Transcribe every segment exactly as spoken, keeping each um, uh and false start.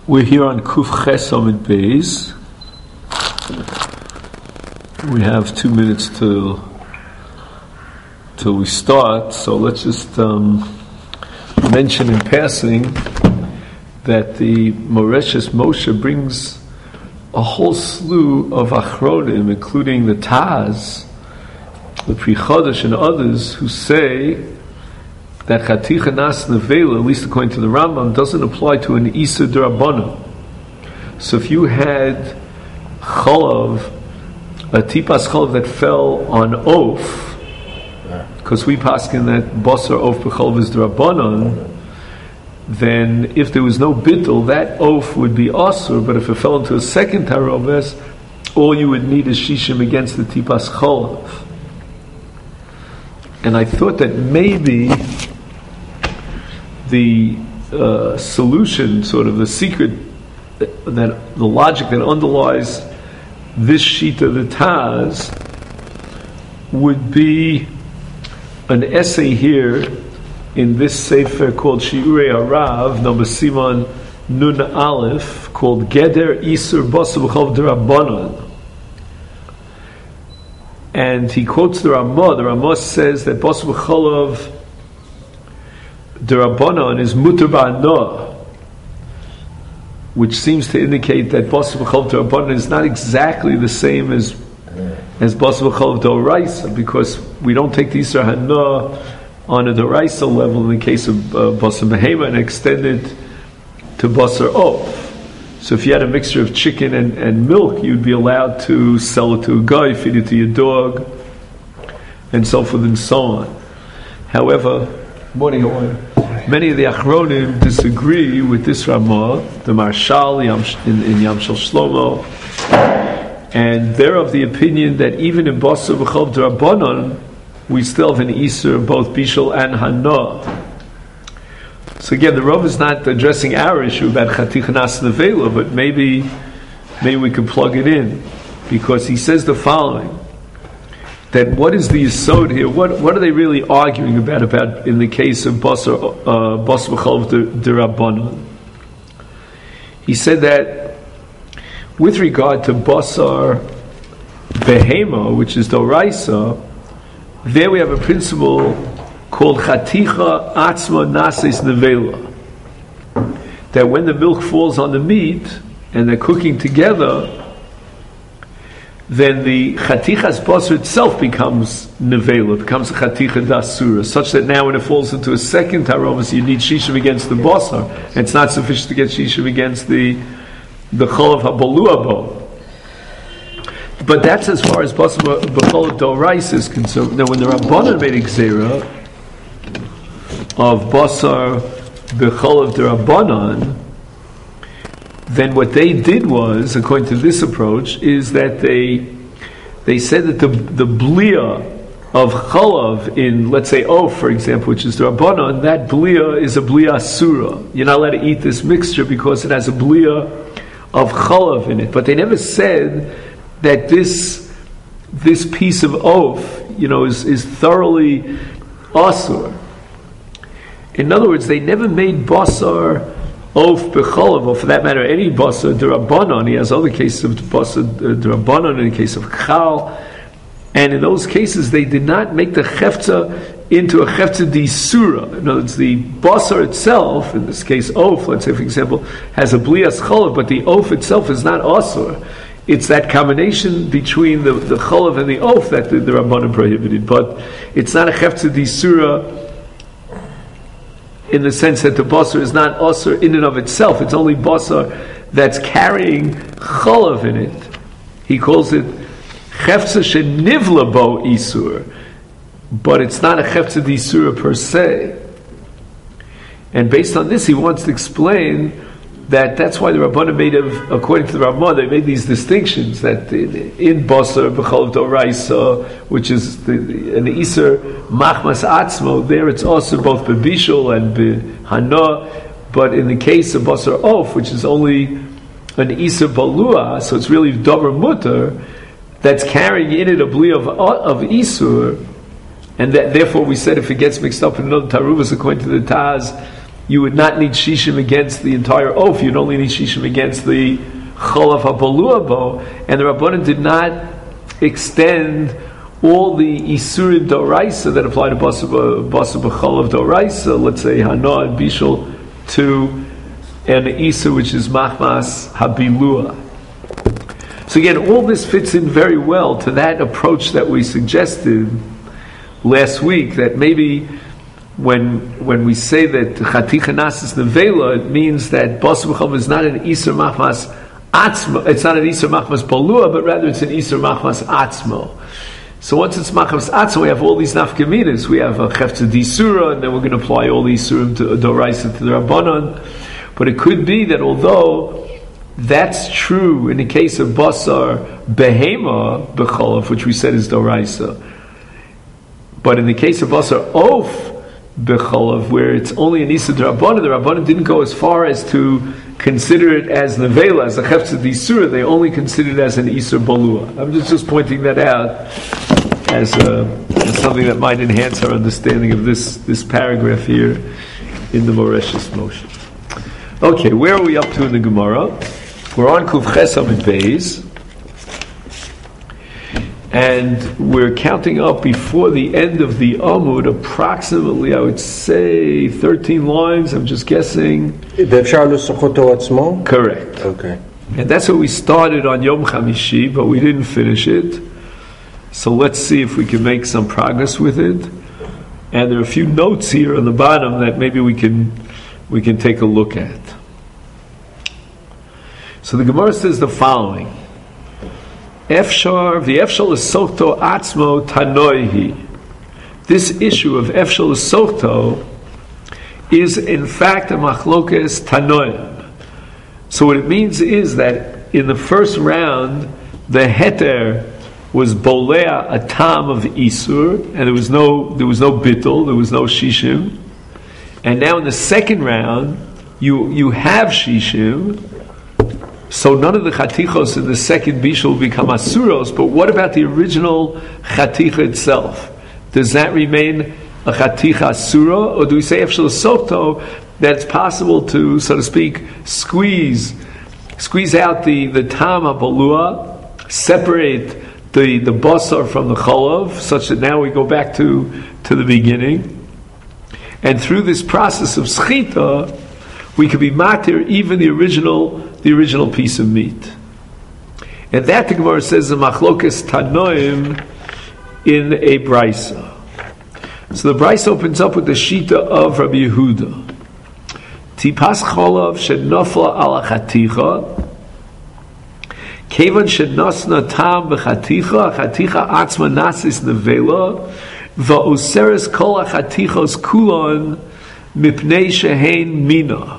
We're here on Kuf Ches Amid Beis. We have two minutes till till we start, so let's just um, mention in passing that the Moreshes Moshe brings a whole slew of Achronim, including the Taz, the Pri Chodesh, and others who say that Chaticha Nas Nevela, at least according to the Rambam, doesn't apply to an Isa D'Rabbanan. So if you had Cholav, a Tipas Cholav that fell on Oaf, because we paskin that Basar Oaf B'Cholav is D'Rabbanan, then if there was no Bittul, that Oaf would be Asur, but if it fell into a second Taroves, all you would need is Shishim against the Tipas Cholav. And I thought that maybe the uh, solution, sort of the secret, that, that the logic that underlies this sheet of the Taz would be an essay here in this sefer called Shiurei Harav, number Siman Nun Aleph, called Geder Isur Basar B'Cholav D'Rabbanan. And he quotes the Ramah. The Ramah says that Basar B'Cholav D'Rabbanan is Mutar Ba'anah, which seems to indicate that Basar B'Cholav D'Rabbanan is not exactly the same as as Basar B'Cholav D'Oraisa, because we don't take the Yisra Hana on a D'Oraisa level in the case of uh, Basar Behema and extend it to Basar Oaf. So if you had a mixture of chicken and, and milk, you'd be allowed to sell it to a guy, feed it to your dog, and so forth and so on. However, morning, many of the Achronim disagree with this Ramah, the Marshal in, in Yam Shel Shlomo, and they're of the opinion that even in Basar B'Cholav D'Rabbanan, we still have an Isur, both Bishul and Hana. So again, the Rav is not addressing our issue about Chaticha Nas Nevela, but maybe maybe we could plug it in, because he says the following: that what is the yesod here? What what are they really arguing about? About in the case of Basar uh, Basar B'Cholav D'Rabbanan, he said that with regard to Basar Behema, which is D'Oraisa, there we have a principle called Chaticha Atzma Nases Nevela, that when the milk falls on the meat and they're cooking together, then the Chatichas Basar itself becomes Nevela, becomes a Chaticha Dasura, such that now when it falls into a second Taromas, you need Shishim against the Basar, and it's not sufficient to get Shishim against the the Cholav HaBalua Bo. But that's as far as Basar B'Cholav D'Oraisa is concerned. Now when the Rabbanan made Xera of Basar B'Cholav D'Rabbanan, then what they did was, according to this approach, is that they they said that the the blia of Cholav in, let's say, Oaf, for example, which is D'Rabbanan, that blia is a blia asura. You're not allowed to eat this mixture because it has a blia of Cholav in it. But they never said that this this piece of Oaf, you know, is, is thoroughly asur. In other words, they never made Basar Oaf B'Cholav, or for that matter, any Basar D'Rabbanan. He has other cases of Basar D'Rabbanan, in the case of Chal, and in those cases they did not make the Chefza into a Chefza D'Isura. In other words, the Basar itself, in this case Oaf, let's say for example, has a Blias Cholav, but the Oaf itself is not asur. It's that combination between the, the Cholav and the Oaf that the, the Rabbanan prohibited, but it's not a Chefza D'Isura in the sense that the basar is not asur in and of itself. It's only basar that's carrying cholav in it. He calls it chefza shenivla bo isur, but it's not a chefza d'isura per se. And based on this, he wants to explain that that's why the Rabbanan made of, according to the Ramah, they made these distinctions that in, in Basar B'Cholav D'Oraisa, which is the, the, an Isur Machmas Atzmo, there it's also both B'Bishul and B'Hana, but in the case of Basar Oaf, which is only an Isur Balua, so it's really Dover Mutter, that's carrying in it a bli of, of Isur, and that, therefore we said if it gets mixed up in another Taruvas, according to the Taz, you would not need shishim against the entire oaf. You'd only need shishim against the cholav habalua bo. And the Rabbanan did not extend all the isurim doraisa that apply to basa b'cholav doraisa, let's say hana and bishul, to an isur which is machmas habilua. So again, all this fits in very well to that approach that we suggested last week, that maybe when when we say that chaticha nasis nevela, it means that basa b'cholav is not an isur machmas atzmo, it's not an isur machmas balua, but rather it's an isur machmas atzmo. So once it's machmas atzmo, we have all these nafkaminas. We have a chefza disura, and then we're going to apply all these surim to doraisa to the rabbanon. But it could be that although that's true in the case of basar behema b'cholav, which we said is doraisa, but in the case of basar oaf b'cholav, where it's only an isa d'rabbanan, the rabbanan didn't go as far as to consider it as nevela, as a chefza disura. They only considered it as an isur balua. I'm just, just pointing that out as, a, as something that might enhance our understanding of this, this paragraph here in the Moreshis Moshe. Okay, where are we up to in the Gemara? We're on Kuf Ches Amid Beis, and we're counting up before the end of the Amud approximately, I would say, thirteen lines. I'm just guessing. Correct. Okay. And that's what we started on Yom Chamishi, but we didn't finish it. So let's see if we can make some progress with it. And there are a few notes here on the bottom that maybe we can we can take a look at. So the Gemara says the following. Efshar v'efshal l'sochto atzmo tanoihi. This issue of efshal l'sochto is in fact a machlokes tanoim. So what it means is that in the first round, the heter was bolea a tam of isur, and there was no there was no bittul, there was no shishim. And now in the second round, you you have shishim. So none of the chatichos in the second bishul become asuros, but what about the original chaticha itself? Does that remain a chaticha asura, or do we say efshel soto that it's possible to, so to speak, squeeze squeeze out the the tam habalua, separate the the basar from the cholav, such that now we go back to to the beginning, and through this process of schita, we could be matir even the original. The original piece of meat. And that the Gemara says the machlokes tanoim in a brisa. So the brisa opens up with the shita of Rabbi Yehuda. Tipas cholav shenofla ala chaticha kevan shenosna tam b'chaticha chaticha atzma nasis nevela va'oseres kol hachatichos kulon mipnei shehein mina.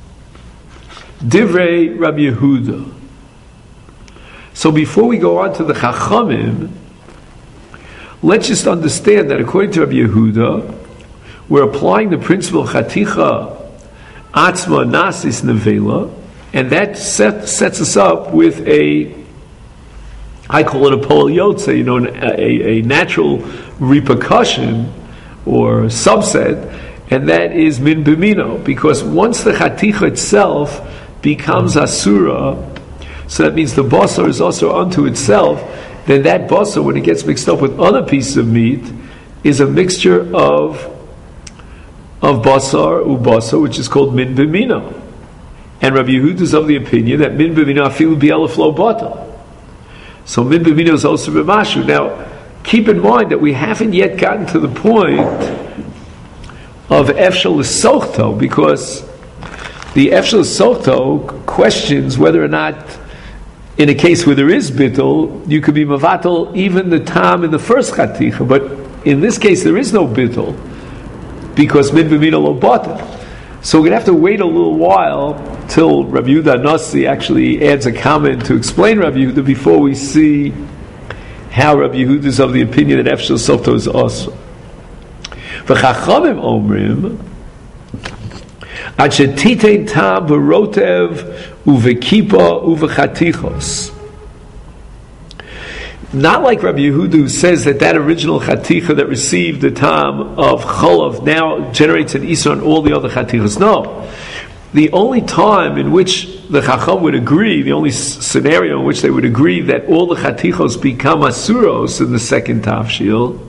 Divrei Rabbi Yehuda. So before we go on to the Chachamim, let's just understand that according to Rabbi Yehuda, we're applying the principle Chaticha Atzma Nasis Nevela, and that set, sets us up with a, I call it a Pol Yotze, you know, a, a natural repercussion or subset, and that is Min Bimino, because once the Chaticha itself becomes asura, so that means the basar is also unto itself, then that basar, when it gets mixed up with other pieces of meat, is a mixture of of basar u basar, which is called min b'mino. And Rabbi Yehuda is of the opinion that min b'mino afilu bi'elef lo bata. So min b'mino is also b'mashu. Now, keep in mind that we haven't yet gotten to the point of efshal l'sochto, because the efshal l'sochto questions whether or not, in a case where there is bittul, you could be mavatal even the tam in the first chaticha, but in this case there is no bittul, because min b'mino lo bata. So we're going to have to wait a little while till Rabbi Yehuda Nasi actually adds a comment to explain Rabbi Yehuda before we see how Rabbi Yehuda is of the opinion that efshal l'sochto is also. V'chachamim omrim Ad shetitein tam b'rotev uvekipa uvechatichos. not like Rabbi Yehuda, who says that that original chaticha that received the tam of cholav now generates an isur on all the other chatichas. No. The only time in which the chacham would agree, the only s- scenario in which they would agree that all the chatichos become asuros in the second tafshil,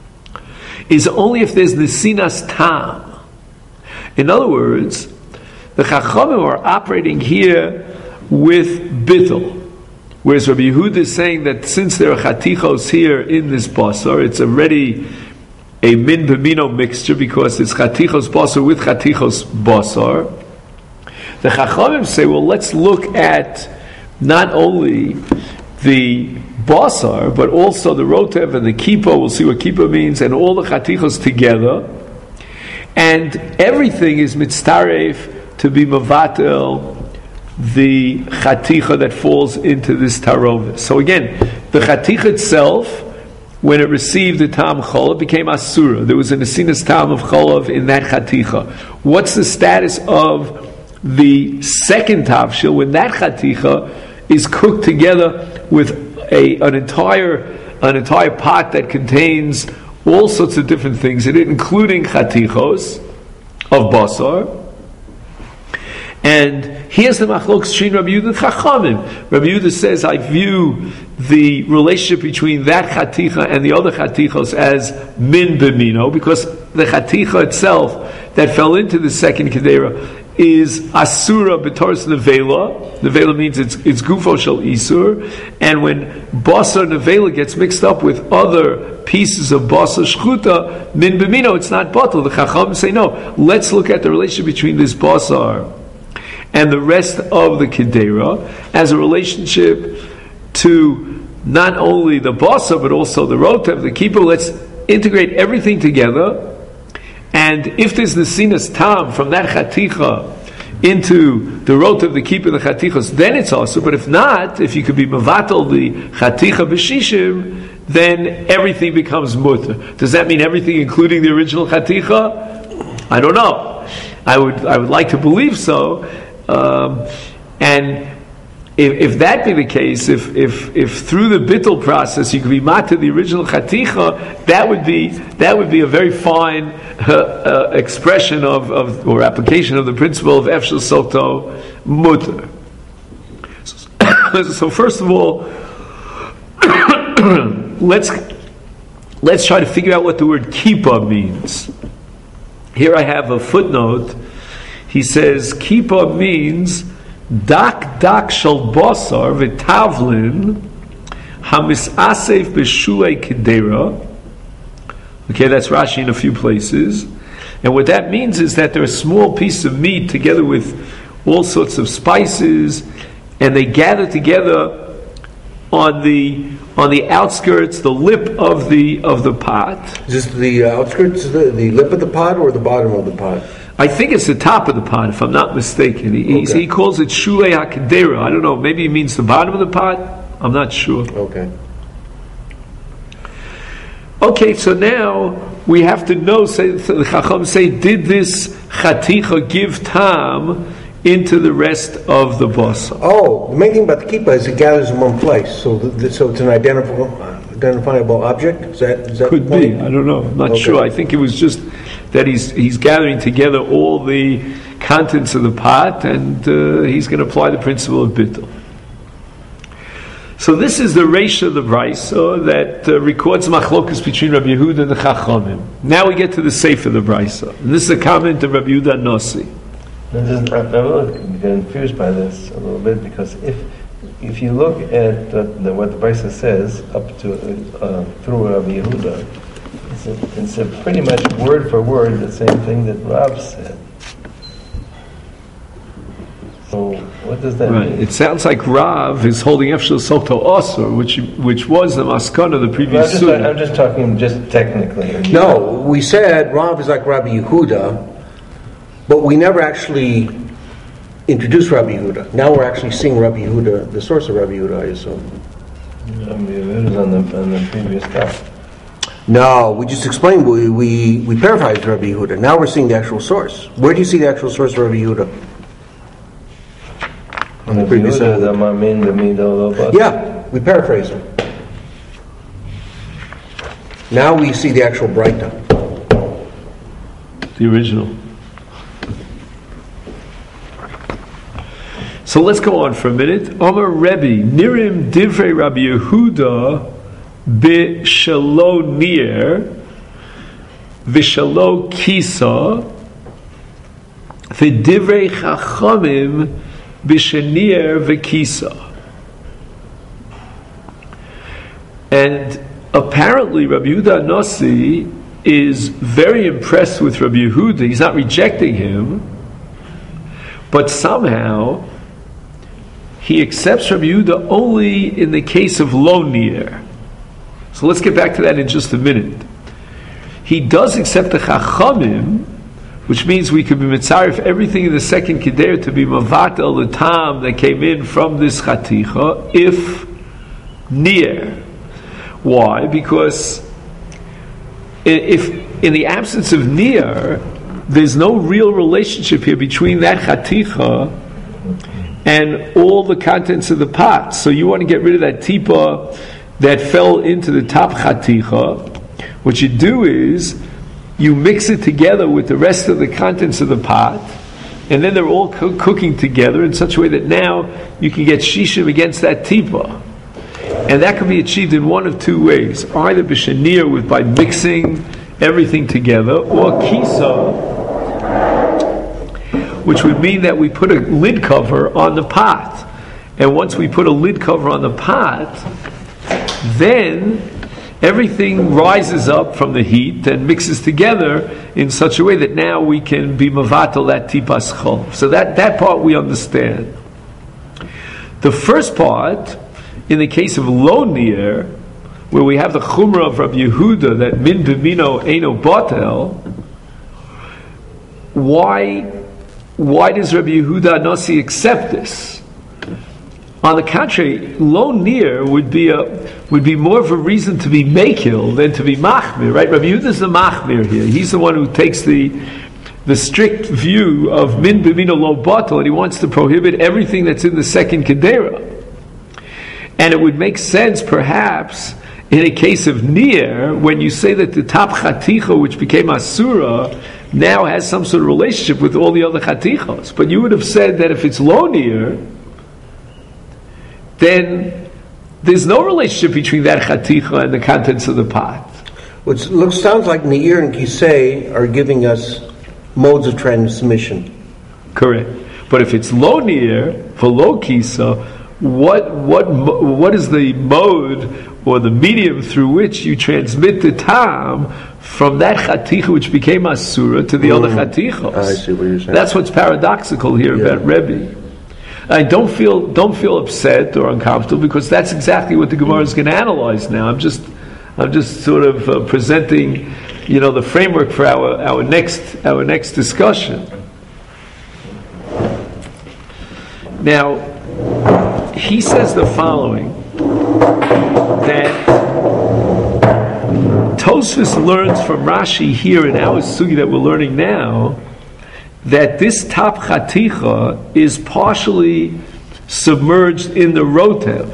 is only if there's nesinas tam. In other words, the chachamim are operating here with bittul. Whereas Rabbi Yehuda is saying that since there are chatichos here in this basar, it's already a min b'mino mixture because it's chatichos basar with chatichos basar. The chachamim say, well, let's look at not only the basar, but also the rotev and the kippah. We'll see what kippah means, and all the chatichos together. And everything is mitztaref to be mavatel the chaticha that falls into this tarovis. So again, the chaticha itself, when it received the tam cholav, became asura. There was a nesinas tam of cholav in that chaticha. What's the status of the second tavshil when that chaticha is cooked together with a an entire an entire pot that contains all sorts of different things in it, including chatichos of basar? And here's the machlokes between Rabbi Yehuda and Chachamim. Rabbi Yehuda says, I view the relationship between that chaticha and the other chatichos as min b'mino, because the chaticha itself that fell into the second kedera is asura b'toras nevela. Nevela means it's it's gufo shel isur, and when basar nevela gets mixed up with other pieces of basar shchuta min b'mino, it's not batal. The Chachamim say no. Let's look at the relationship between this basar and the rest of the kedera as a relationship to not only the basar but also the rotev, the kippah. Let's integrate everything together. And if there's nesinas tam from that chaticha into the rotev, the kippah, the chatichas, then it's also. But if not, if you could be mavatal the chaticha b'shishim, then everything becomes mutter. Does that mean everything, including the original chaticha? I don't know. I would I would like to believe so. Um, and if, if that be the case, if if if through the bittul process you could be mat to the original chaticha, that would be that would be a very fine uh, uh, expression of, of or application of the principle of efshel soto mutter. So, so first of all, let's let's try to figure out what the word kippah means. Here I have a footnote. He says kippah means dak dak shel basar v'tavlin hamisasef b'shulei kedera. Okay, that's Rashi in a few places. And what that means is that there are small pieces of meat together with all sorts of spices, and they gather together on the on the outskirts, the lip of the of the pot. Is this the uh, outskirts, the, the lip of the pot, or the bottom of the pot? I think it's the top of the pot, if I'm not mistaken. He, okay. he calls it shulei hakadera. I don't know. Maybe he means the bottom of the pot. I'm not sure. Okay. Okay, so now we have to know. Say the Chacham say, did this chaticha give tam into the rest of the basar? Oh, the main thing about the kippah is it gathers in one place, so the, so it's an identifiable identifiable object. Is that is that could be? I don't know. I'm not okay. sure. I think it was just that he's he's gathering together all the contents of the pot, and uh, he's going to apply the principle of bittul. So this is the Reisha of the Brisa that uh, records machlokus between Rabbi Yehuda and the Chachamim. Now we get to the Sefer of the Brisa. And this is a comment of Rabbi Yehuda Nossi. I'm a little confused by this a little bit, because if if you look at the, the, what the Brisa says up to uh, through Rabbi Yehuda, it's a, it's a pretty much word for word the same thing that Rav said. So what does that right. mean? It sounds like Rav is holding Efshel Soto Osir, which which was the maskana of the previous I'm just, I'm just talking just technically. No, we said Rav is like Rabbi Yehuda, but we never actually introduced Rabbi Yehuda. Now we're actually seeing Rabbi Yehuda, the source of Rabbi Yehuda, I assume. Rabbi Yehuda is on the, on the previous stuff. No, we just explained, we, we, we paraphrased Rabbi Yehuda. Now we're seeing the actual source. Where do you see the actual source of Rabbi Yehuda? On the previous side. Yeah, we paraphrased him. Now we see the actual Braita. The original. So let's go on for a minute. Omar Rebbe, Nirim Divrei Rabbi Yehuda B'Shalo Nir V'Shalo Kisa V'Divrei Chachamim B'Shenir V'Kisa. And apparently Rabbi Yehuda Nasi is very impressed with Rabbi Yehuda. He's not rejecting him, but somehow he accepts Rabbi Yehuda only in the case of lo nir. So let's get back to that in just a minute. He does accept the Chachamim, which means we could be mitzaref everything in the second Keder to be mavatel the tam that came in from this chaticha, if nir. Why? Because if in the absence of nir, there's no real relationship here between that chaticha and all the contents of the pot. So you want to get rid of that tipa that fell into the top chaticha. What you do is you mix it together with the rest of the contents of the pot, and then they're all co- cooking together in such a way that now you can get shishim against that tipa. And that can be achieved in one of two ways: either b'shenir, with by mixing everything together, or kisa, which would mean that we put a lid cover on the pot. And once we put a lid cover on the pot, then everything rises up from the heat and mixes together in such a way that now we can be mavatal that tipas chol. So that, that part we understand. The first part, in the case of lo nir, where we have the chumrah of Rabbi Yehuda that min b'mino eino batel, why why does Rabbi Yehuda Nasi accept this? On the contrary, lo nir would be a would be more of a reason to be makil than to be machmir, right? Rabbi Yehuda is the machmir here. He's the one who takes the the strict view of min b'mino lo batel, and he wants to prohibit everything that's in the second kedera. And it would make sense, perhaps, in a case of nir, when you say that the top chaticha, which became asura, now has some sort of relationship with all the other chatichos. But you would have said that if it's lo nir, then there's no relationship between that chaticha and the contents of the pot. Which looks sounds like Neir and Kisei are giving us modes of transmission. Correct. But if it's lo nir for lo kisa, what what what is the mode or the medium through which you transmit the tam from that chaticha which became asura to the mm. other chatichos? I see what you're saying. That's what's paradoxical here yeah. about Rebbe. I don't feel don't feel upset or uncomfortable, because that's exactly what the Gemara is going to analyze now. I'm just I'm just sort of uh, presenting, you know, the framework for our, our next our next discussion. Now, he says the following, that Tosfos learns from Rashi here in our sugi that we're learning now, that this top chaticha is partially submerged in the rotev.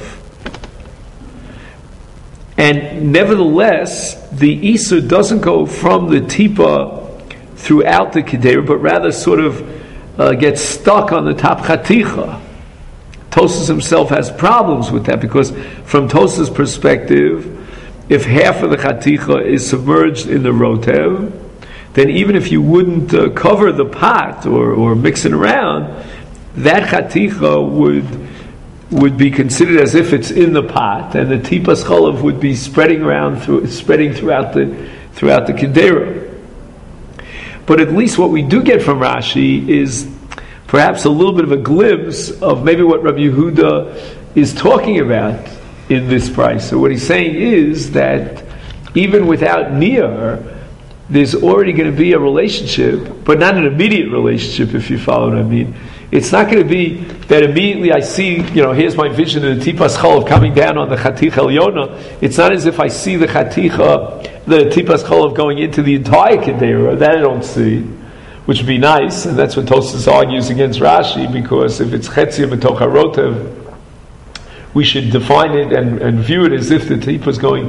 And nevertheless, the Isur doesn't go from the tipa throughout the kedera, but rather sort of uh, gets stuck on the top chaticha. Tosfos himself has problems with that, because from Tosfos' perspective, if half of the chaticha is submerged in the rotev, then even if you wouldn't uh, cover the pot or, or mix it around, that chaticha would would be considered as if it's in the pot, and the tipas cholav would be spreading around through spreading throughout the throughout the kedera. But at least what we do get from Rashi is perhaps a little bit of a glimpse of maybe what Rabbi Yehuda is talking about in this price. So what he's saying is that even without nir, there's already going to be a relationship, but not an immediate relationship, if you follow what I mean. It's not going to be that immediately I see, you know, here's my vision of the tipas cholav coming down on the chaticha elyona. It's not as if I see the chaticha, the tipas cholav going into the entire kedera. That I don't see, which would be nice, and that's what Tosfos argues against Rashi, because if it's chetzia b'toch harotev, we should define it and, and view it as if the tipa is going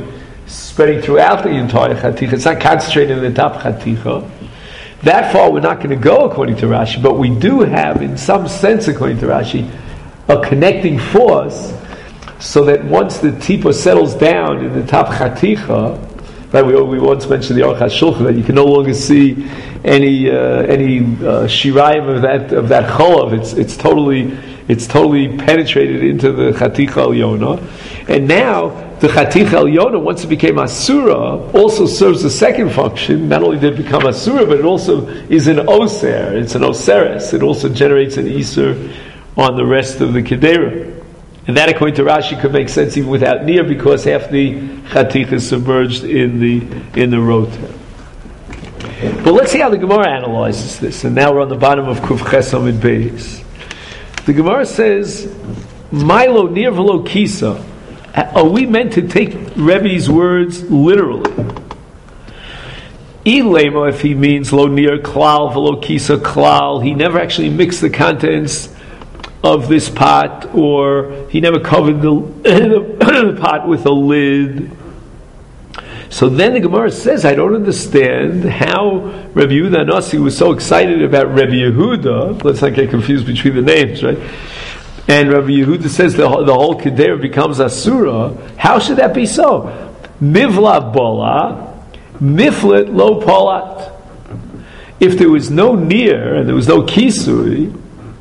spreading throughout the entire chaticha. It's not concentrated in the top chaticha. That far we're not going to go according to Rashi, but we do have, in some sense, according to Rashi, a connecting force, so that once the tipa settles down in the top chaticha, right? We, we once mentioned the Aruch HaShulchan that you can no longer see any uh, any uh, shirayim of that of that cholav. It's it's totally it's totally penetrated into the chaticha alyona, and now the chaticha alyona, once it became asura, also serves the second function. Not only did it become asura, but it also is an oser. It's an oseres. It also generates an iser on the rest of the kedera. And that, according to Rashi, could make sense even without nir, because half the chaticha is submerged in the in the rotem. But let's see how the Gemara analyzes this. And now we're on the bottom of Kuf Ches Amud Beis. The Gemara says, "Milo nir v'lo kisa." Are we meant to take Rebbe's words literally? Ilema, if he means lo nir klal v'lo kisa klal, he never actually mixed the contents of this pot, or he never covered the, the pot with a lid. So then the Gemara says, I don't understand how Rabbi Yehuda Nasi was so excited about Rabbi Yehuda. Let's not get confused between the names, right? And Rabbi Yehuda says the, the whole Kedera becomes Asura. How should that be so? Mivla bola, miflet lo polat. If there was no nir and there was no kisui,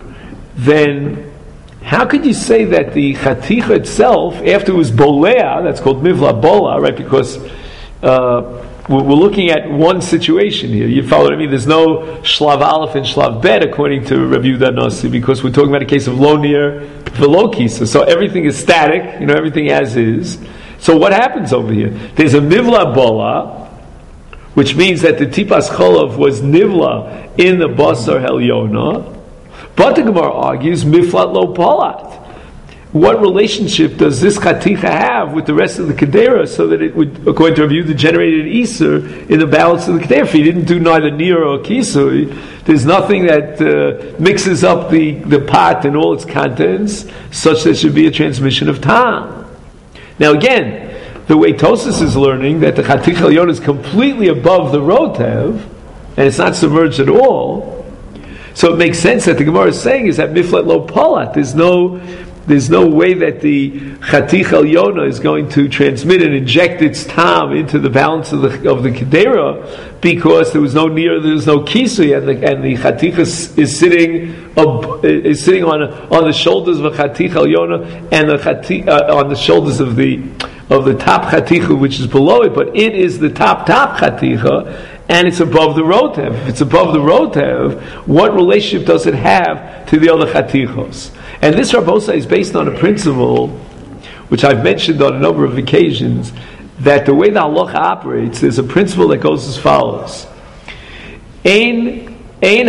then how could you say that the chaticha itself, after it was bolea, that's called mivla bola, right? Because uh, we're looking at one situation here. You follow what I mean? There's no shlav aleph and shlav bet according to Rabbi Yehuda Nasi, because we're talking about a case of lo nir v'lo kisa. So everything is static, you know, everything as is. So what happens over here? There's a mivla bola, which means that the tipas cholav was nivla in the basar helyona. But the Gemara argues, miflat lo polat. What relationship does this chaticha have with the rest of the kedera, so that it would, according to Rabbi Yehuda, generate an iser in the balance of the kedera? If he didn't do neither nir or kisui, there's nothing that uh, mixes up the, the pot and all its contents, such that there should be a transmission of tam. Now again, the way Tosas is learning that the chaticha elyon is completely above the rotev, and it's not submerged at all. So it makes sense that the Gemara is saying is that miflat lo polat. There's no, there's no way that the chatichaelyona is going to transmit and inject its tam into the balance of the of the kedera, because there was no nir, there was no kisui, and the and the chaticha is, is sitting uh, is sitting on on the shoulders of a chatichaelyona, and the chati, uh, on the shoulders of the of the top chaticha, which is below it, but it is the top top chaticha. And it's above the rotev. If it's above the rotev, what relationship does it have to the other chatichos? And this Rabbosa is based on a principle, which I've mentioned on a number of occasions, that the way the halacha operates, there's a principle that goes as follows: Ein ein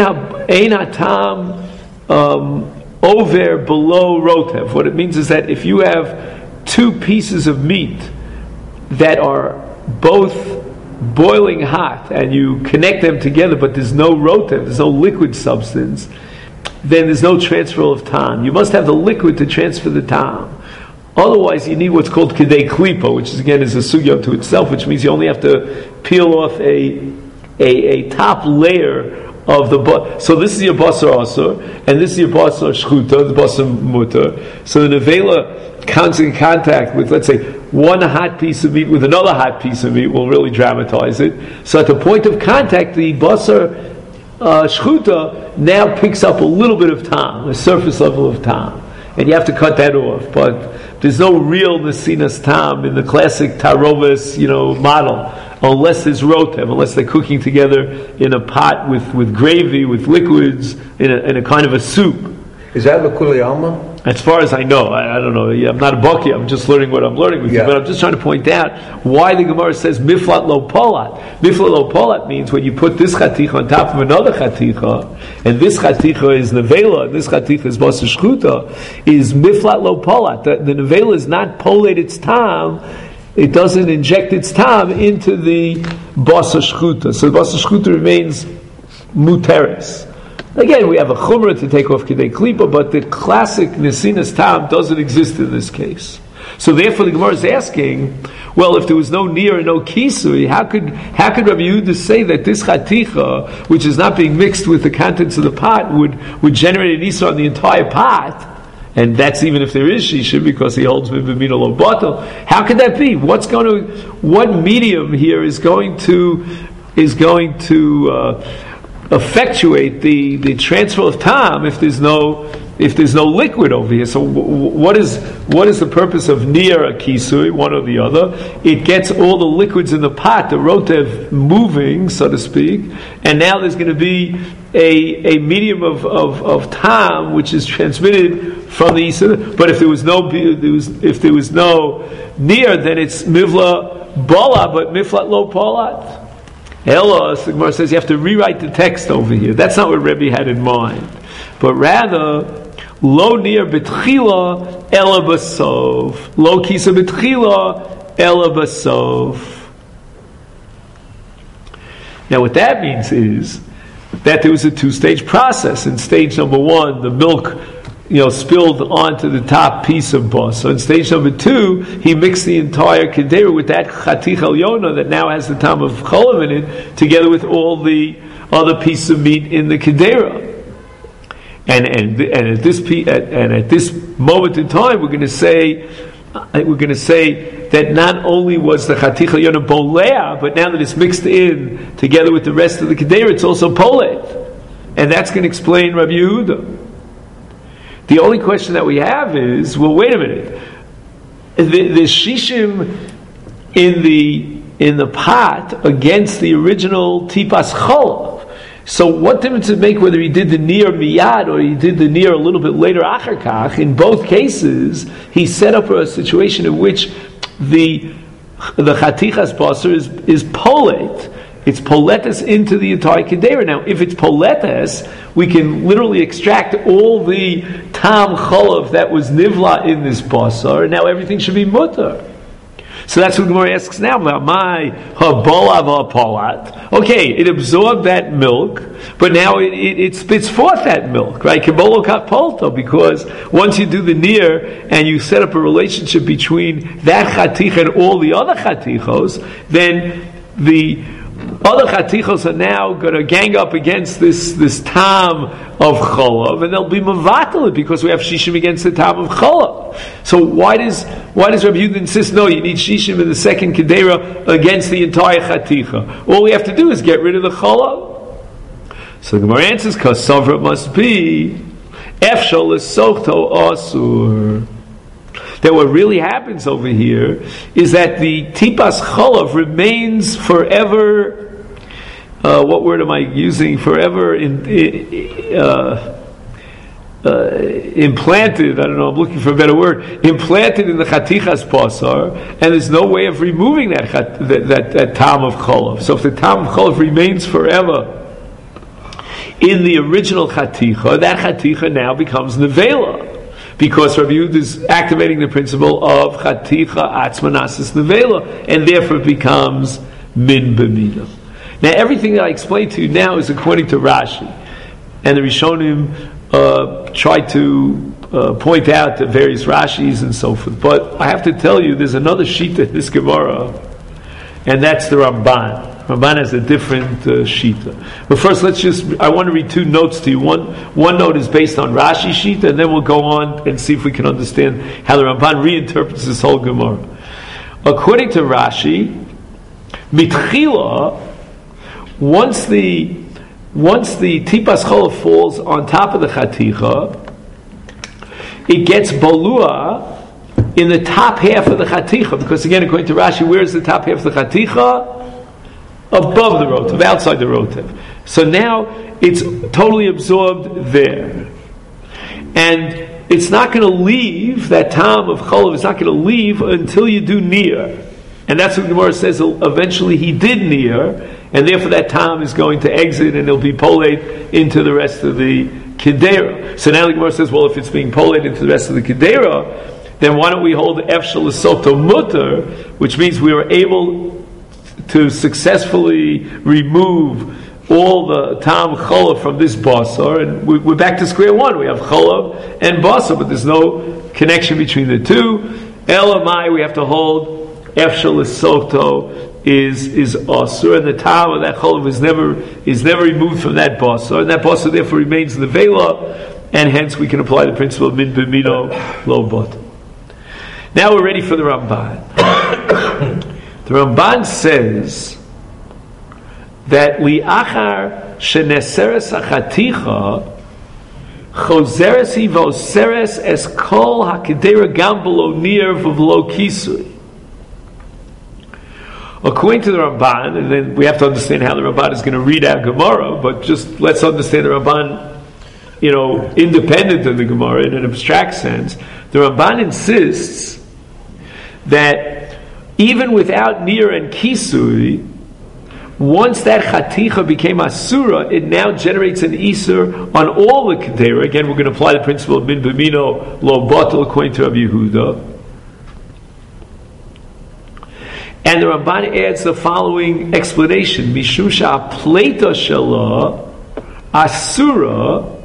hatam um, over below rotev. What it means is that if you have two pieces of meat that are both boiling hot, and you connect them together, but there's no rotev, there's no liquid substance, then there's no transfer of tam. You must have the liquid to transfer the tam. Otherwise, you need what's called kedei klipa, which is again is a sugya to itself, which means you only have to peel off a a, a top layer of the but. So this is your basar asur, and this is your basar shchuta, the basar mutar. So the nevela comes in contact with, let's say, one hot piece of meat with another hot piece of meat, will really dramatize it. So at the point of contact, the basar uh, shchuta now picks up a little bit of tam, a surface level of tam, and you have to cut that off. But there's no real nesinas tam in the classic tarovis, you know, model, unless there's rotev, unless they're cooking together in a pot with, with gravy, with liquids, in a, in a kind of a soup. Is that l'kuli alma? As far as I know, I, I don't know. I'm not a baki. I'm just learning what I'm learning with yeah. you. But I'm just trying to point out why the Gemara says miflat lo polat. Miflat lo polat means when you put this chaticha on top of another chaticha, and this chaticha is nevela, and this chaticha is basar shchuta, is miflat lo polat. The, the nevela is not polate its tam. It doesn't inject its tam into the basar shchuta. So the basar shchuta remains muteres. Again, we have a chumrah to take off kedei klipa, but the classic nesinas tam doesn't exist in this case. So therefore the Gemara is asking, well, if there was no Nir and no Kisui, how could how could Rabbi Yehuda say that this Chaticha, which is not being mixed with the contents of the pot, would, would generate an Isra on the entire pot? And that's even if there is Shishim, because he holds Bimina Lo Batal. How could that be? What's going to, what medium here is going to, is going to uh, effectuate the, the transfer of time if there's no, if there's no liquid over here? So w- what is what is the purpose of Nir a Kisui, one or the other? It gets all the liquids in the pot, the rotev, moving, so to speak, and now there's going to be a, a medium of, of, of time which is transmitted from the east. But if there was no there was, if there was no Nir, then it's Mivla Bala, but Miflat Lo Palat. Ella, the Gemara says you have to rewrite the text over here. That's not what Rebbe had in mind, but rather Lo Nir B'tchila Ela Basov, Lo Kisa B'tchila Ela Basov. Now, what that means is that there was a two-stage process. In stage number one, the milk, you know, spilled onto the top piece of bus. So in stage number two, he mixed the entire kedera with that chatich alyona that now has the tam of cholav in it, together with all the other pieces of meat in the kedera. And and and at this pe- at, and at this moment in time, we're going to say we're going to say that not only was the chatich alyona bolea, but now that it's mixed in together with the rest of the kedera, it's also polet, and that's going to explain Rabbi Yehuda. The only question that we have is, well, wait a minute. The, the shishim in the in the pot against the original tipas cholav. So what difference does it make whether he did the nir miyad or he did the nir a little bit later achar kach? In both cases, he set up a situation in which the the chatichas basar is is polet. It's poletes into the entire kedera. Now, if it's poletes, we can literally extract all the tam cholav that was nivla in this basar, and now everything should be mutter. So that's what Gemara asks now about my habolav polat. Okay, it absorbed that milk, but now it, it, it spits forth that milk, right? Kibolokat polto, because once you do the nir and you set up a relationship between that chatich and all the other chatichos, then the other chatichos are now going to gang up against this, this tam of cholav, and they'll be mavatal because we have shishim against the tam of cholav. So why does why does Rabbi Yehuda insist? No, you need shishim in the second kedera against the entire chaticha. All we have to do is get rid of the cholav. So the Gemara answers, because savra must be efshal lesochto asur. That what really happens over here is that the tipas cholav remains forever. Uh, what word am I using? Forever in, uh, uh, implanted. I don't know. I'm looking for a better word. Implanted in the chatichas pasar, and there's no way of removing that that, that, that tam of cholav. So if the tam of cholav remains forever in the original chaticha, that chaticha now becomes nevela. Because Rabbi Yehuda is activating the principle of chaticha atzmanasis nevela, and therefore it becomes min b'mina. Now, everything that I explained to you now is according to Rashi, and the Rishonim uh, try to uh, point out the various Rashis and so forth. But I have to tell you, there's another shita in this Gemara, and that's the Ramban. Ramban has a different uh, shita. But first, let's just, I want to read two notes to you. One one note is based on Rashi shita, and then we'll go on and see if we can understand how the Ramban reinterprets this whole Gemara. According to Rashi, mitchila, once the once the tipas cholav falls on top of the chaticha, it gets balua in the top half of the chaticha. Because again, according to Rashi, where is the top half of the chaticha? Above the rotev, outside the rotev. So now it's totally absorbed there. And it's not going to leave, that tam of cholav is not going to leave until you do nir. And that's what Gemara says, eventually he did nir, and therefore that tam is going to exit and it'll be polate into the rest of the kedera. So now the Gemara says, well, if it's being polate into the rest of the kedera, then why don't we hold efshel l'soto mutter, which means we were able to successfully remove all the tam cholav from this basar, and we're back to square one. We have cholav and basar, but there's no connection between the two. Elamai, we have to hold Efshel Soto is is Asur, and the Tam of that Cholav is never is never removed from that Basar, and that Basar therefore remains in the Vela, and hence we can apply the principle of Min B'mino Lo Bot. Now we're ready for the Ramban. The Ramban says that Li'achar Sheneseres Achaticha Choseres hi voseres es kol hakedera gam below nir v'v'lo kisui. According to the Ramban, and then we have to understand how the Ramban is going to read out Gemara, but just let's understand the Ramban, you know, independent of the Gemara in an abstract sense. The Ramban insists that even without nir and kisui, once that chaticha became asura, it now generates an isur on all the kedera. Again, we're going to apply the principle of min b'mino lo batel according to Rabbi Yehuda. And the Ramban adds the following explanation: Mishusha pleita shala asura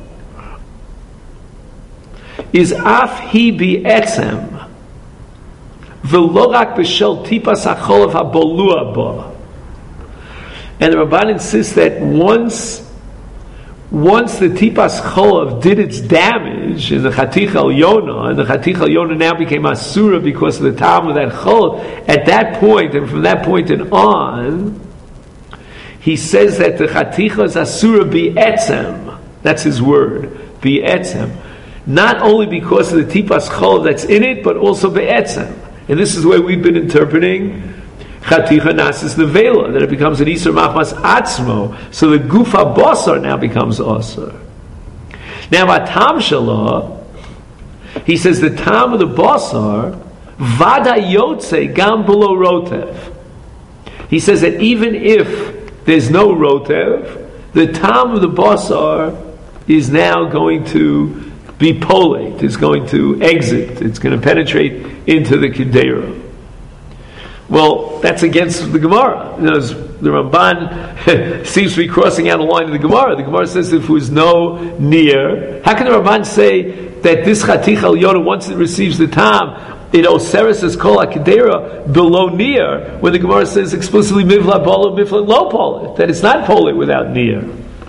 is af hi bi'etzem v'lo rak b'shel tipas hacholav habolua ba. And the Ramban insists that once, once the Tipas Cholav did its damage in the Chatich al Yonah, and the Chatich al Yonah now became Asura because of the time of that Cholav, at that point, and from that point and on, he says that the Chatich is Asura bi'etzem. That's his word, bi'etzem. Not only because of the Tipas Cholav that's in it, but also bi'etzem. And this is where we've been interpreting Chaticha Nasis Nevela, that it becomes an Isur Machmas Atzmo, so the Gufa Basar now becomes Asur. Now, Atam Shalah, he says the Tam of the Basar, Vada Yotze Gam Below Rotev. He says that even if there's no Rotev, the Tam of the Basar is now going to be polate, is going to exit, it's going to penetrate into the Kedera. Well, that's against the Gemara. You know, the Ramban seems to be crossing out a line of the Gemara. The Gemara says if there was no near, how can the Ramban say that this Chatich al Yonah, once it receives the Tam, it Oseres is called Akedera below near, when the Gemara says explicitly Mivla Bolo, Mivla Lo Polit, that it's not Polit without near.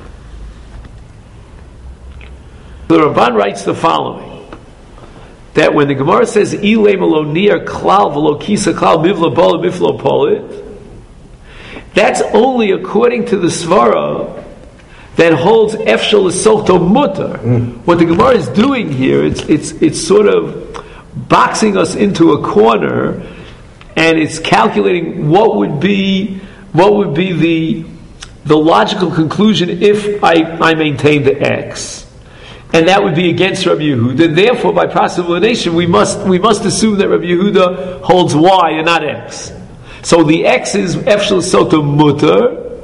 The Ramban writes the following: that when the Gemara says Ilay Malo Nir Klal V'lo Kisa Klal Mivla Bola Miflo Polit, that's only according to the Svara that holds Efshel L'Soto Mutter. Mm. What the Gemara is doing here, it's it's it's sort of boxing us into a corner, and it's calculating what would be what would be the the logical conclusion if I, I maintain the X. And that would be against Rabbi Yehuda. Therefore, by process of elimination, we must we must assume that Rabbi Yehuda holds Y and not X. So the X is Efshel Soto Mutter,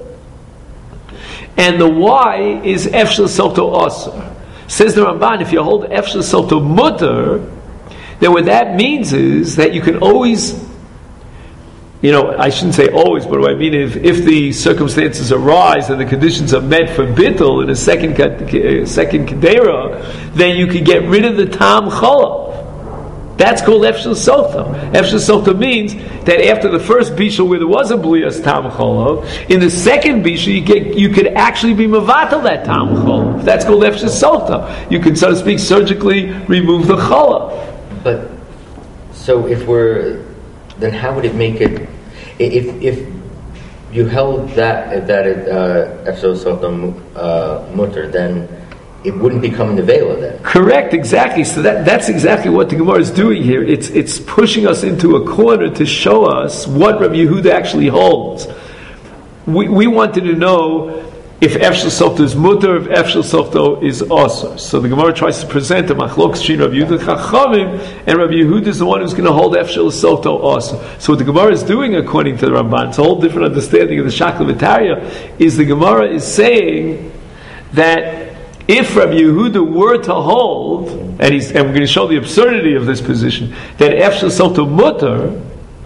and the Y is Efshel Soto Asur. Says the Ramban, if you hold Efshel Soto Mutter, then what that means is that you can always, you know, I shouldn't say always, but what I mean, if, if the circumstances arise and the conditions are met for bittul in a second second kedera, then you can get rid of the tam cholav. That's called efshel soto. Efshel soto means that after the first bishul where there was a blias tam cholav, in the second bishul you get you could actually be mavatal that tam cholav. That's called efshel soto. You can, so to speak, surgically remove the cholav. But so if we're then how would it make it, if if you held that that it efshel soto mutter, then it wouldn't become nevela then? Correct, exactly. So that that's exactly what the Gemara is doing here. It's it's pushing us into a corner to show us what Rabbi Yehuda actually holds. We we wanted to know if Efshel Soto is mutter, if Efshel Soto is asur. So the Gemara tries to present a machlokes between Rabbi Yehuda Chachamim, and Rabbi Yehuda is the one who's going to hold Efshel Soto asur. So what the Gemara is doing, according to the Ramban, it's a whole different understanding of the Shakla V'Tarya, is the Gemara is saying that if Rabbi Yehuda were to hold, and, he's, and we're going to show the absurdity of this position, that Efshel Soto mutter,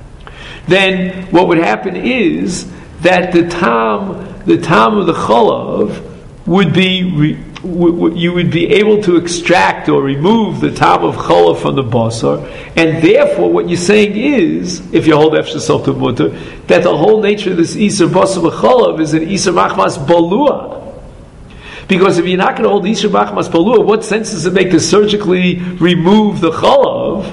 then what would happen is that the tam, the tam of the cholav would be re, w- w- you would be able to extract or remove the tam of cholov from the basar, and therefore what you're saying is, if you hold efshar softa mutter, that the whole nature of this isur basar v'cholov is an isur machmas balua. Because if you're not going to hold isur machmas balua, what sense does it make to surgically remove the cholov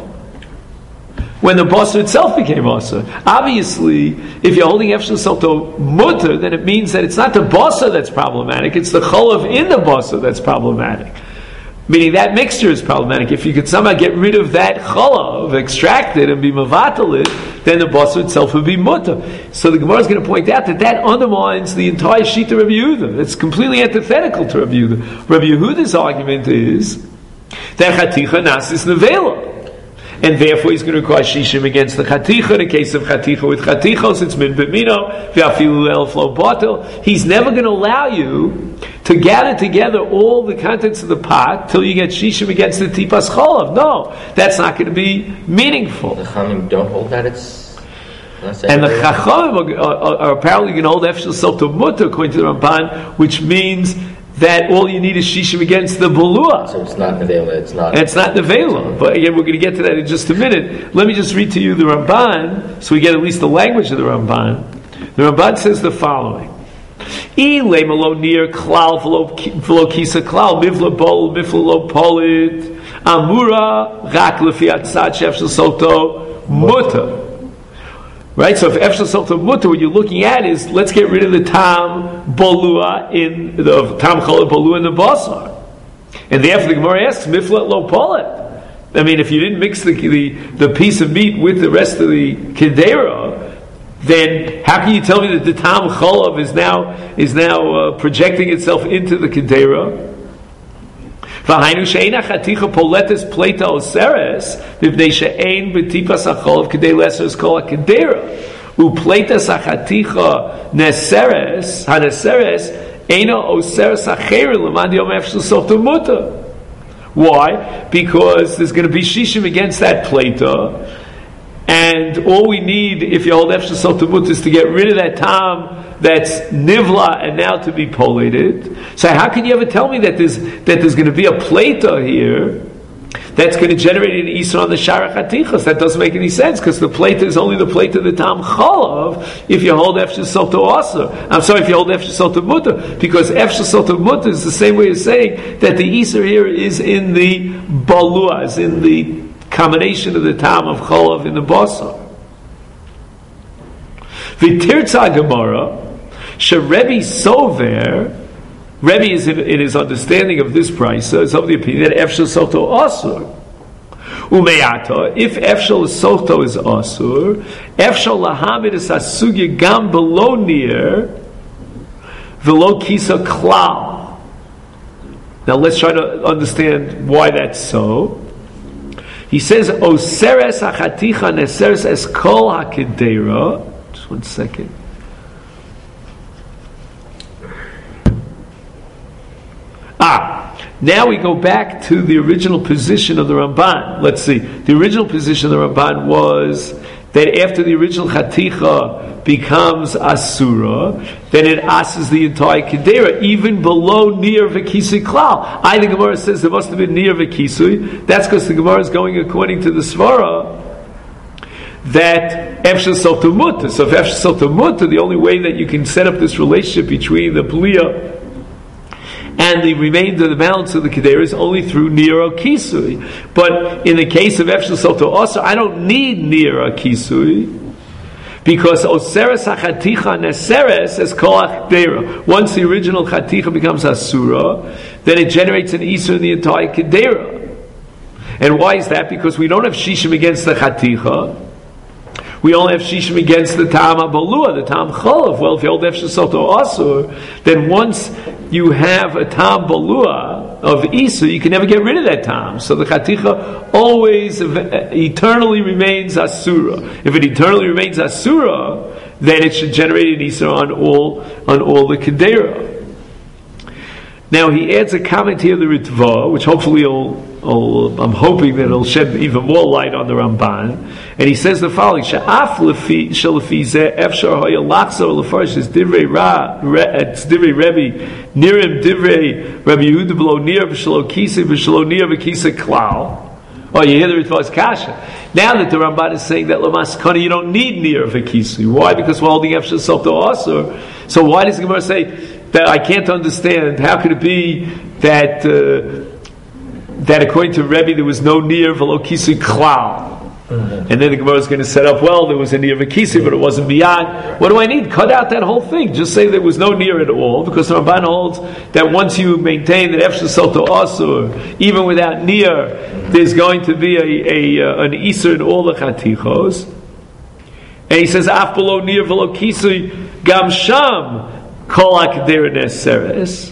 when the basar itself became basar? Obviously, if you're holding efshar softa mutter, then it means that it's not the basar that's problematic; it's the cholov in the basar that's problematic. Meaning that mixture is problematic. If you could somehow get rid of that cholov, extract it, and be mavatal it, then the basar itself would be mutter. So the Gemara is going to point out that that undermines the entire shita of Rabbi Yehuda. It's completely antithetical to Rabbi Yehuda. Rabbi Yehuda's argument is that chaticha nasis nevela, and therefore he's going to require shishim against the chaticha. In the case of chaticha with chatichos, it's min b'mino v'afilu el flo batel. He's never going to allow you to gather together all the contents of the pot till you get shishim against the tipas cholav. No, that's not going to be meaningful. The Chachamim don't hold that it's. And the Chachamim are, are, are apparently going to hold efshar softa mutter according to the Ramban, which means that all you need is shishim against the balua. So it's not nevela. It's not. And it's not nevela. But again, we're going to get to that in just a minute. Let me just read to you the Ramban, so we get at least the language of the Ramban. The Ramban says the following: E lemalo near klal v'lo kisa klal mivla bol mifla lo polit amura rak lefi atzad shefshel soto muta. Right, so if efshel softa mutter, what you're looking at is, let's get rid of the tam bolua in the tam cholov bolua in the basar, and therefore the Gemara asks miflat lo polet. I mean, if you didn't mix the, the the piece of meat with the rest of the kedera, then how can you tell me that the tam cholov is now is now uh, projecting itself into the kedera? V'hainu she'ena chaticha poletes pleta oseres v'bnei she'ein b'tipas hacholov k'dei leser kol ha'kedera u'pletas hachaticha neseres haneseres ena oseres ha'cherer l'man yom efshel softa mutter. Why? Because there's going to be shishim against that pleta, and all we need, if you hold efshel softa mutter, is to get rid of that tam that's nivla and now to be polated. So how can you ever tell me that there's that there's going to be a pleta here that's going to generate an isra on the shara chatichas? That doesn't make any sense, because the pleta is only the pleta of the tam chalav if you hold efshel softa aser. I'm sorry, if you hold efshel softa mutter, because efshel softa mutter is the same way as saying that the isra here is in the balua, is in the combination of the tam of chalav in the basar. V'tirtza Gemara, sheRebbi Sover, Rebbe is in, in his understanding of this price, is of the opinion that efshel softa asur. Umeata, if efshel softa is asur, efshel lahamid is asugya gam below near, v'lo kisa klal. Now let's try to understand why that's so. He says, Oseres hachaticha neseres es kol hakedera. Just one second. Ah, now we go back to the original position of the Ramban. Let's see. The original position of the Ramban was that after the original chaticha becomes asura, then it asses the entire kedera, even below near v'kisui klal. I, the Gemara says there must have been near v'kisui. That's because the Gemara is going according to the svara that efshel softa mutter. So if efshel softa mutter, the only way that you can set up this relationship between the pliya and the remainder of the balance of the kedera is only through nira kisui. But in the case of efshel softa aser, I don't need nira kisui, because oseres hachaticha neseres is kol kedera. Once the original chaticha becomes asura, then it generates an isur in the entire kedera. And why is that? Because we don't have shishim against the chaticha. We only have shishim against the tam abalua, the tam cholav. Well, if you hold efshel softa asur, then once you have a tam balua of isur, you can never get rid of that tam. So the chaticha always eternally remains asura. If it eternally remains asura, then it should generate an isur on all on all the kedera. Now he adds a comment here, the Ritva, which hopefully will, will, I'm hoping that it'll shed even more light on the Ramban. And he says the following: Sha'af lefi shelefi zeh efshar haya lachzor lefarish es divrei ra it's divrei Rebbe nirim divrei Rabbi Yehuda below nir v'shelo kisa v'shelo nir v'kisa klal. Oh, you hear the Ritva's kasha. Now that the Ramban is saying that Lamaskana you don't need nir v'kisa. Why? Because we're holding efshar sof to asur. So why does the Gemara say that I can't understand? How could it be that uh, that according to Rebbe there was no nir v'lo kisi klal? Mm-hmm. And then the Gemara is going to set up, well, there was a nir v'kisi, but it wasn't beyond. What do I need? Cut out that whole thing. Just say there was no nir at all, because the Ramban holds that once you maintain that efshar soto asur, even without nir, there's going to be a, a, a an isur in all the chatichos. And he says, af below nir v'lo kisi gam sham kol hakeder neseres.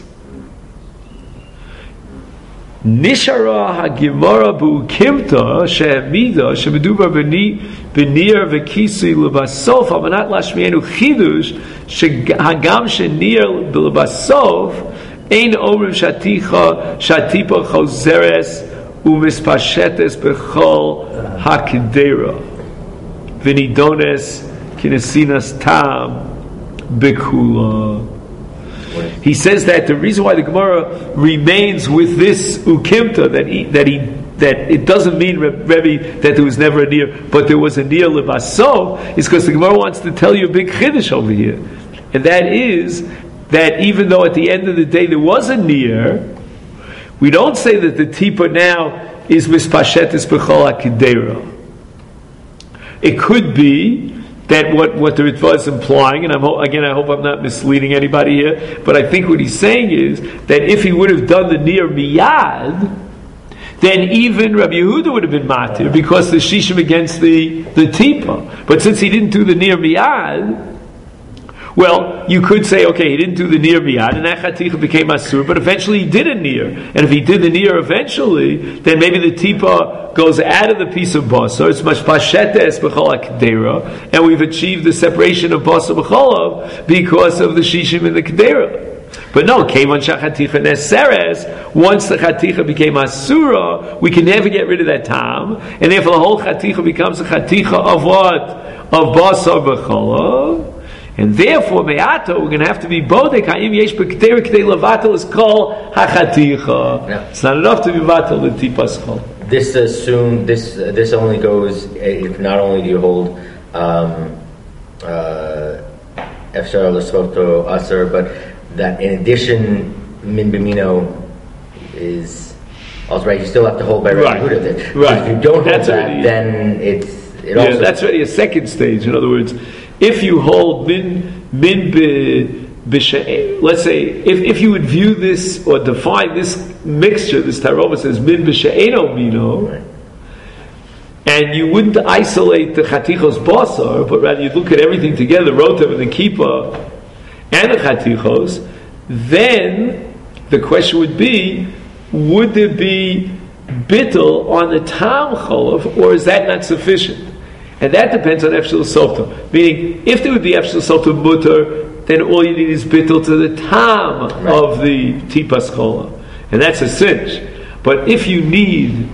Nishara hagimara bu'ukimta she'emida she'medubar b'nir v'kisi l'basof hamanat lashmienu chidush hagam she'nir l'basof ein omrim shaticha shatipa chozeres u'mispashetes b'chol hakidera v'nidones kinesinas tam b'kula. He says that the reason why the Gemara remains with this ukimta, that he, that he that it doesn't mean Rebbe that there was never a nir, but there was a nir levaso, is because the Gemara wants to tell you a big chiddush over here, and that is that even though at the end of the day there was a nir, we don't say that the tipa now is mispashetis b'chol hakidera. It could be that what, what the Ritva is implying, and I'm ho- again I hope I'm not misleading anybody here, but I think what he's saying is that if he would have done the nir miyad, then even Rabbi Yehuda would have been matir, because the shishim against the, the tipa. But since he didn't do the nir miyad, well, you could say, okay, he didn't do the nir miyad, and that chaticha became asur, but eventually he did a nir. And if he did the nir eventually, then maybe the tipa goes out of the piece of basar, it's mashpashetes b'chol hakdera, and we've achieved the separation of basar b'cholav because of the shishim and the kedera. But no, kevan shachaticha neseres, once the chaticha became asura, we can never get rid of that tam, and therefore the whole chaticha becomes a chaticha of what? Of basar b'cholav. And therefore, me'ato, we're going to have to be bodek ha'im yesh b'kedera k'dei levatel is kol ha'chaticha. Yeah. It's not enough to be vatel the tipas kol. This assume this uh, this only goes if not only do you hold um, uh, efshar l'soto aser, but that in addition min b'mino is also right. You still have to hold by Rabbi Yehuda. Then. Right. If you don't hold that's that, already, then it's it yeah, also that's already a second stage. In other words, if you hold min min be, be let's say if, if you would view this or define this mixture, this tarova says min b'she'eno mino, right. And you wouldn't isolate the chatichos basar, but rather you'd look at everything together, rotav and the kippah and the chatichos, then the question would be, would there be bittul on the tam cholav, or is that not sufficient? And that depends on efshel softa. Meaning, if there would be efshel softa mutter, then all you need is bittul to the tam right. of the tipas cholav, and that's a cinch. But if you need,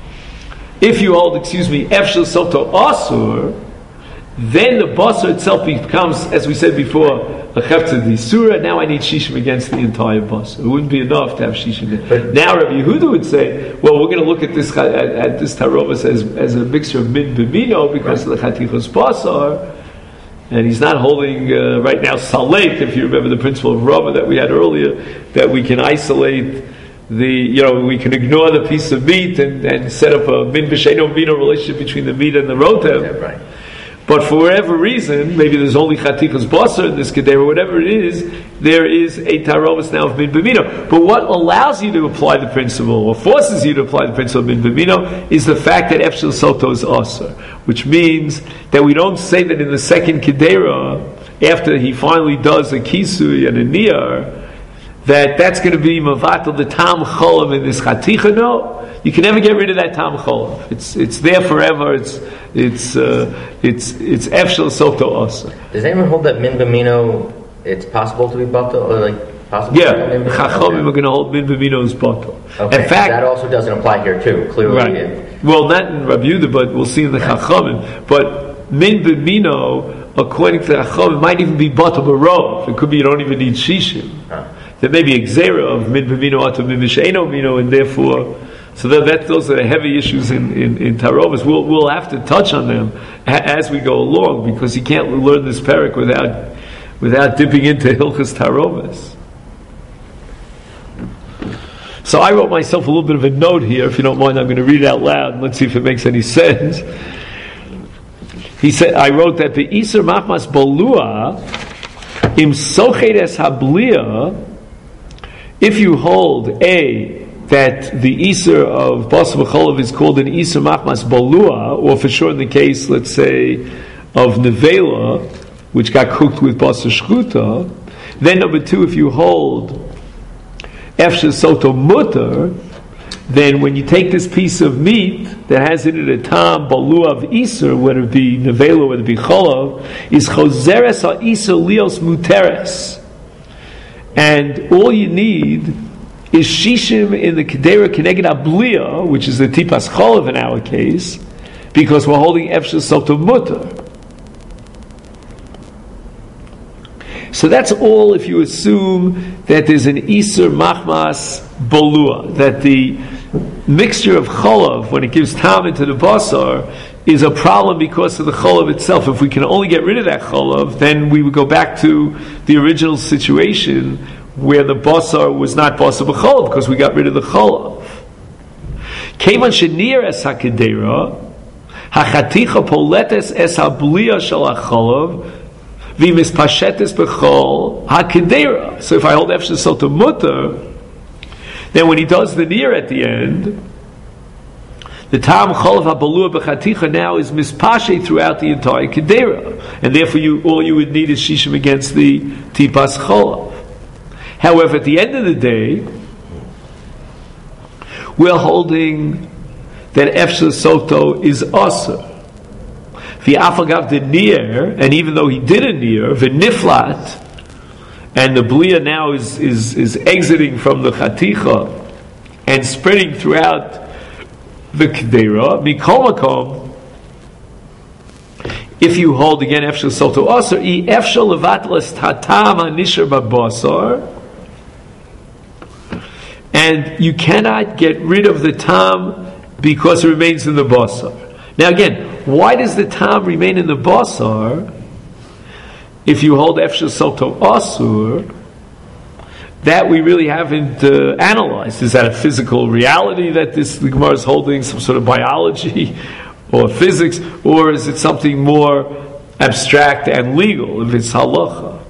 if you hold, excuse me, efshel softa asur, then the basar itself becomes, as we said before, a chefta d'isura. Now I need shishim against the entire basar. It wouldn't be enough to have shishim. But now Rabbi Yehuda would say, well, we're going to look at this at, at this tarovas as, as a mixture of min b'mino because right. of the chatichos basar, and he's not holding uh, right now salek. If you remember the principle of Rava that we had earlier, that we can isolate the, you know, we can ignore the piece of meat and, and set up a min b'sheino mino relationship between the meat and the rotev. Yeah, right. But for whatever reason, maybe there's only chatichas basar in this kedera, whatever it is, there is a tarovas now of min b'mino. But what allows you to apply the principle, or forces you to apply the principle of min b'mino, is the fact that efshel soto is asar, which means that we don't say that in the second kedera, after he finally does a kisui and a niyar, that that's going to be mavatal the tam cholav in this chaticha. No. You can never get rid of that tam cholav. It's it's there forever. It's it's uh, it's it's efshel soto asa. Does anyone hold that min b'mino? It's possible to be batal, or like Possibly. Yeah, Min b'mino? Chachamim Okay. are going to hold min b'mino is bottle. Okay, In fact, that also doesn't apply here too. Clearly, right. it- Well, not in Rabbi Yehuda, but we'll see in the Chachamim. But min b'mino, according to the Chachamim, might even be bottle barov. It could be you don't even need shishim. Huh. There may be a gzera of min b'mino ato min b'she'eno mino, and therefore, so that, that those are the heavy issues in in, in Tarovis. We'll we'll have to touch on them a, as we go along, because you can't learn this parak without without dipping into Hilchas Tarovis. So I wrote myself a little bit of a note here. If you don't mind, I'm going to read it out loud. And let's see if it makes any sense. He said, I wrote that the Isur Machmas Bolua im Sochet es Hablia, if you hold a that the Isur of Bas V'Cholov is called an Isur Machmas Bolua, or for sure in the case, let's say, of Nevela, which got cooked with Bas Shchuta, then number two, if you hold Efshe Soto Mutter, then when you take this piece of meat that has in it a tam balua of Isur, whether it be nevela, whether it be cholov, is chozeres ha Isur lios muteres, and all you need is shishim in the kedera keneged ablia, which is the tipas cholov in our case, because we're holding Efshe Soto Mutter. So that's all if you assume that there's an Isur Machmas Bolua, that the mixture of Cholav, when it gives Tam into the Basar, is a problem because of the Cholav itself. If we can only get rid of that Cholav, then we would go back to the original situation where the Basar was not Basar B'Cholav, because we got rid of the Cholav. Keman Shenir Es HaKedera, HaChaticha Poletes Es HaBliya Shel HaCholav, so if I hold Efshe Soto Mutter, then when he does the near at the end, the Tam Cholav HaBalua B'chaticha now is mispashe throughout the entire Kedera, and therefore you, all you would need is Shishim against the Tipas Cholav. However, at the end of the day, we're holding that Efshe Soto is Asur. The Afagav did near, and even though he did a near, the niflat, and the blia now is, is, is exiting from the chaticha and spreading throughout the kedera, mikol makom, if you hold again Efshel Soto Asar, I Efshel levatlas tatam hanishar babasar, and you cannot get rid of the tam because it remains in the basar. Now again, why does the tam remain in the basar if you hold Efshel Soto Asur? That we really haven't uh, analyzed. Is that a physical reality that this the Gemara is holding, some sort of biology or physics, or is it something more abstract and legal, if it's halacha?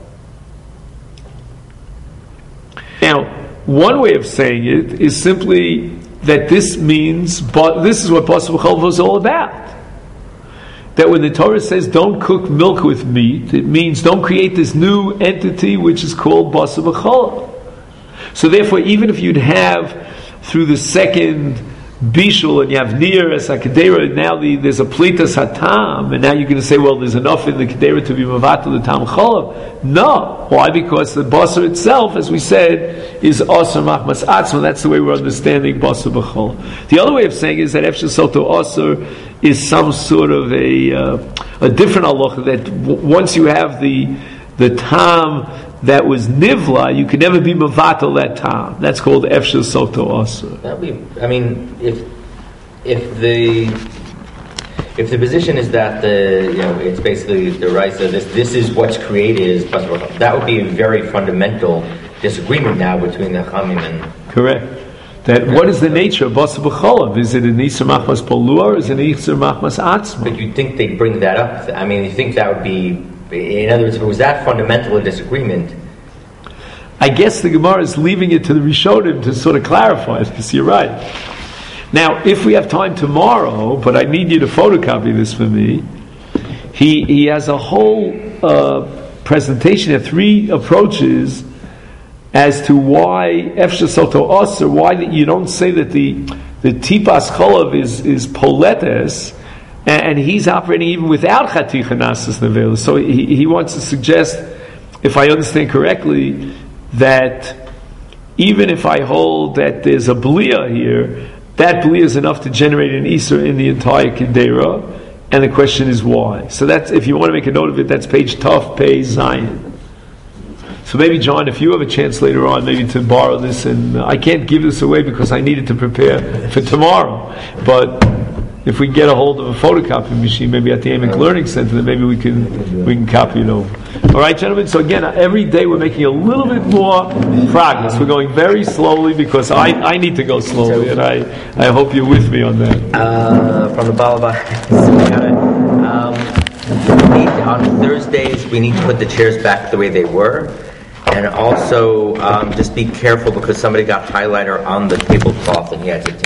Now, one way of saying it is simply that this means, but this is what Bas V'Cholav was all about. That when the Torah says don't cook milk with meat, it means don't create this new entity which is called Bas V'Cholav. So therefore, even if you'd have through the second bishul and you have nir as a kedera, now the, there's a plitas hatam, and now you're going to say, well, there's enough in the kedera to be mavatal the tam cholav. No, why? Because the basar itself, as we said, is asar machmas atzma. That's the way we're understanding basar b'chol. The other way of saying is that efshel soto asar is some sort of a uh, a different halacha that w- once you have the the tam that was nivla, you can never be mavatal that tam. That's called efshel soto asar. That would be. I mean, if if the if the position is that the you know it's basically the right. So this this is what's created is that would be a very fundamental disagreement now between the Chamim and correct. That what is the nature of Bas B'Cholav? Is it an Isur Machmas Polua or is it an Isur Machmas Atzma? But you'd think they'd bring that up. I mean, you think that would be. In other words, if it was that fundamental a disagreement, I guess the Gemara is leaving it to the Rishonim to sort of clarify this. You're right. Now, if we have time tomorrow, but I need you to photocopy this for me, he he has a whole uh, presentation of three approaches as to why Efshel Soto Asar, why you don't say that the the Tipas Cholav is is Poletes, and he's operating even without Chaticha Nasas Nevela. So he, he wants to suggest, if I understand correctly, that even if I hold that there's a blia here, that blia is enough to generate an Isser in the entire Kedera, and the question is why. So that's, if you want to make a note of it, that's page Tuf, page Zion. So maybe, John, if you have a chance later on, maybe to borrow this, and uh, I can't give this away because I needed to prepare for tomorrow, but if we get a hold of a photocopy machine, maybe at the Amic Learning Center, then maybe we can we can copy it over. All right, gentlemen. So again, every day we're making a little bit more progress. We're going very slowly because I, I need to go slowly, and I, I hope you're with me on that. Uh, from the Balaba, um, we need, on Thursdays we need to put the chairs back the way they were, and also um, just be careful because somebody got highlighter on the tablecloth and he had to take